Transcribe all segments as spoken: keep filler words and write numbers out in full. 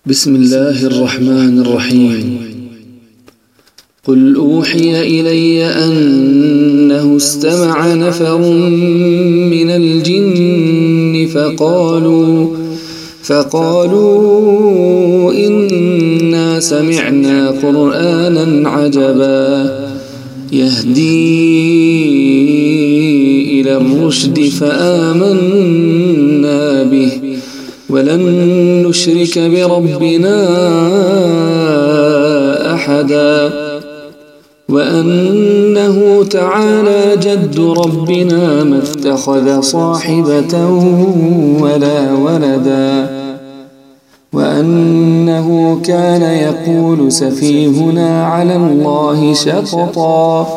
بسم الله الرحمن الرحيم. قل أوحي إلي أنه استمع نفر من الجن فقالوا فقالوا إنا سمعنا قرآنا عجبا يهدي إلى الرشد فآمنا به ولن نشرك بربنا أحدا وأنه تعالى جد ربنا ما اتخذ صاحبة ولا ولدا وأنه كان يقول سفيهنا على الله شططا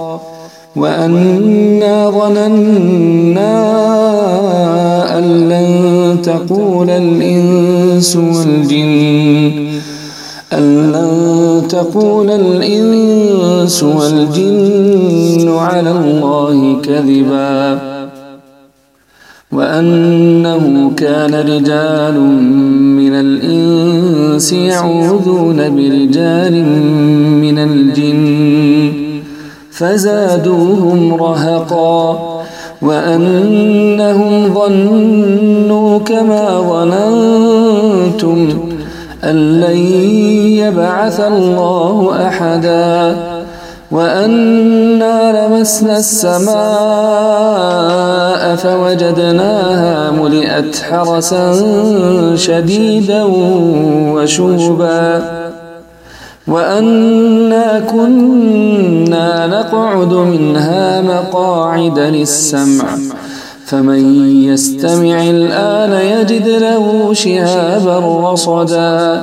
وأنا ظننا أن لن تقول الإنس والجن أن لن تقول الإنس والجن على الله كذبا وأنه كان رجال من الإنس يعوذون برجال من الجن فزادوهم رهقا وأنهم ظنوا كما ظننتم أن لن يبعث الله أحدا وأنا لمسنا السماء فوجدناها ملئت حرسا شديدا وشوبا وأنا كنا نقعد منها مقاعد للسمع فمن يستمع الآن يجد له شهابا رصدا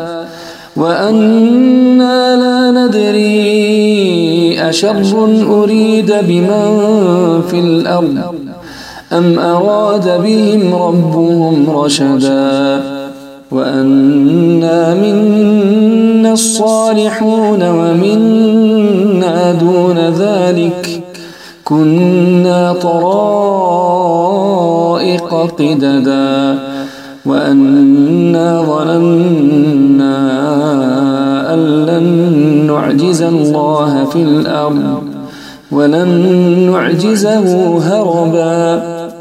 وأنا لا ندري أشر أريد بمن في الأرض أم أراد بهم ربهم رشدا وأنا منا الصالحون ومنا دون ذلك كنا طرائق قددا وأنا ظننا أن لن نعجز الله في الأرض ولن نعجزه هربا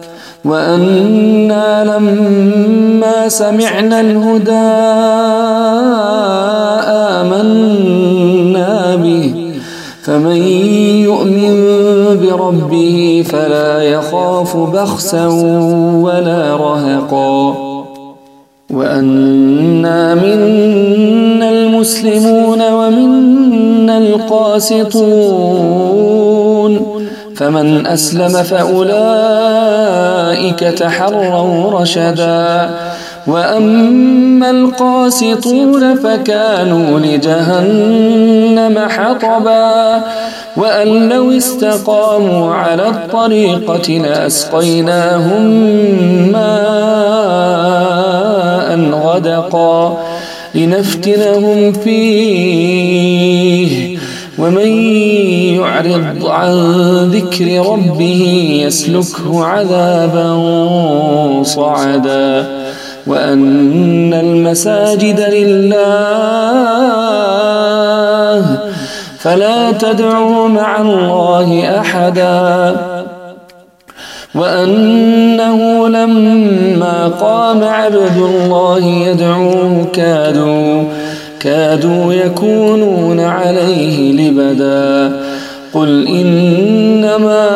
وأنا لما سمعنا الهدى آمنا به فمن يؤمن بربه فلا يخاف بخسا ولا رهقا وأنا منا المسلمون ومنا القاسطون فمن أسلم فأولئك تحروا رشدا وأما القاسطون فكانوا لجهنم حطبا وأن لو استقاموا على الطريقة لأسقيناهم ماء غدقا لنفتنهم فيه ومن يعرض عن ذكر ربه يسلكه عذابا صعدا وأن المساجد لله فلا تدعوا مع الله أحدا وأنه لما قام عبد الله يدعوه كادوا كادوا يكونون عليه لبدا قل إنما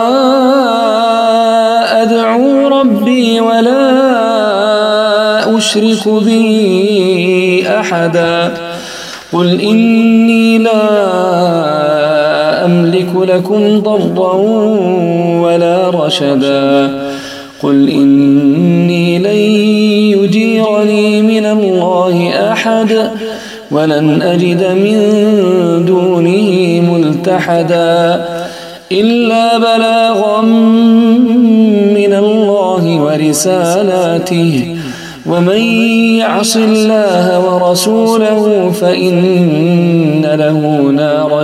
أدعو ربي ولا أشرك به أحدا قل إني لا أملك لكم ضرا ولا رشدا قل إني لن يجيرني من الله أحد ولن أجد من دونه ملتحدا إلا بلاغا من الله ورسالاته ومن يعص الله ورسوله فإن له نار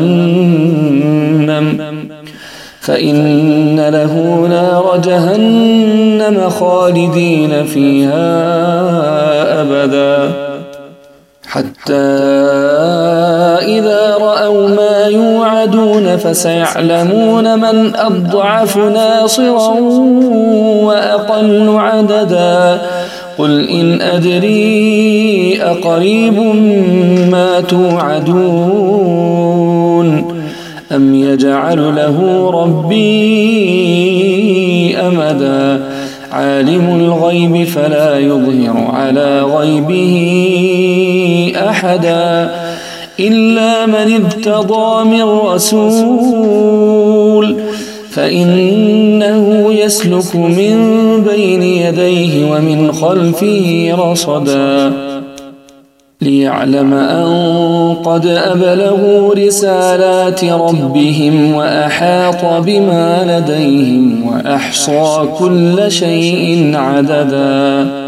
جهنم فإن له نار جهنم خالدين فيها أبدا حتى إذا رأوا ما يوعدون فسيعلمون من أضعف ناصرا وأقل عددا قل إن أدري أقريب ما توعدون أم يجعل له ربي أمدا عالم الغيب فلا يظهر على غيبه أحدا إلا من ارتضى من رسول فإنه يسلك من بين يديه ومن خلفه رصدا ليعلم أن قد أبلغوا رسالات ربهم وأحاط بما لديهم وأحصى كل شيء عددا